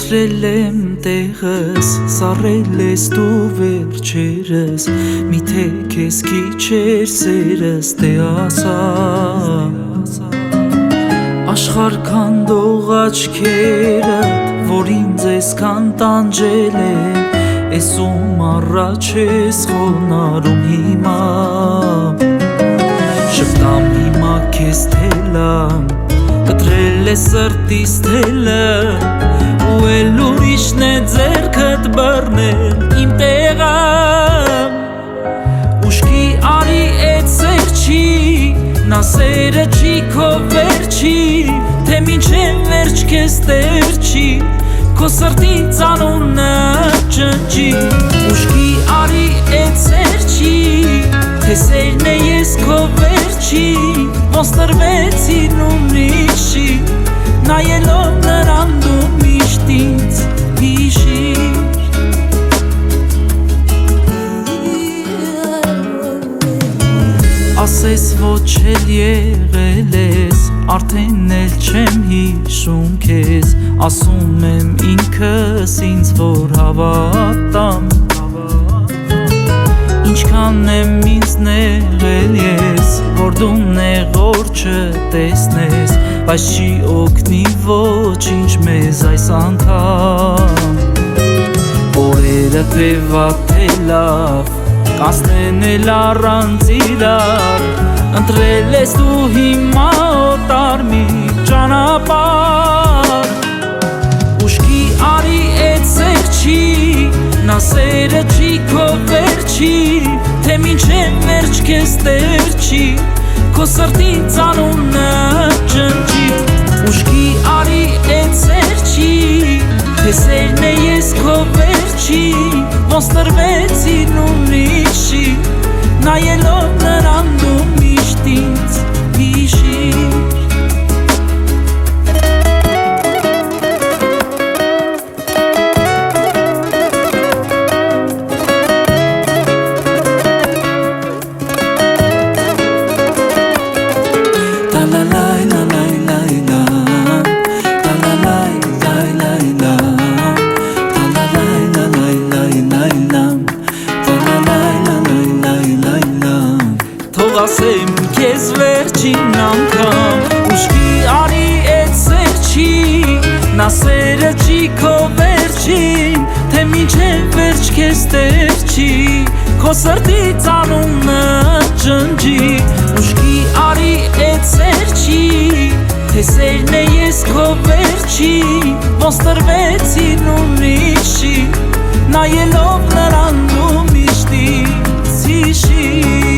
Կտրել եմ տեղս, սառել ես դու վերջերս, միթե քեզ քիչ էր սերս, դե ասա Աշխարհ քանդող աչքերդ, որ ինձ այսքան տանջել են, Էս ում առաջ ես խոնարհում հիմա Շպտամ հիմա քեզ թելամ, կտրել է սրտիս թելը Ու էլ ուրիշն է ձեռքդ բռնել իմ տեղը Ուշքի արի էդ սեր չի, նա սերը չի քո վերջի Թե մինչև վերջ քեզ տեր չի, քո սրտից անունը ջնջի Ուշքի արի էդ սեր չի, թե սերն է ես քո վերջի Ոնց տրվեցին ուրիշի, նայելով նրան դու միշտ ինձ հիշիր Ասես ոչ էլ եղել ես, արդեն էլ չեմ հիշում քեզ Ասում եմ ինքս ինձ որ հավատամ Ինչքան եմ ինձ նեղել ես, որ դու նեղոր չտեսնես Բայց չի օգնի ոչինչ մեզ այս անգամ Օրերը թե վատ թե լավ, կանցնեն էլ առանց իրար Ընտրել ես դու հիմա օտար մի ճանապարհ Ուշքի արի էդ սեր չի, նա սերը չի քո վերջի Թե մինչև վերջ քեզ տեր չի, քո սրտից անունը ջնջի Ուշքի արի էդ սեր չի, թե սերն է ես քո վերջի Ոնց տրվեցին ուրիշի, նայելով նրան դու միշտ ինձ հիշիր Ասեմ քեզ վերջին անգամ Ուշքի արի էդ սեր չի, նա սերը չի քո վերջին Թե մինչև վերջ քեզ տեր չի, քո սրտից անունը ջնջի Ուշքի արի էդ սեր չի, թե սերն է ես քո վերջի Ոնց տրվեցին ուրիշի, նայելով նրան դու միշտ ինձ հիշիր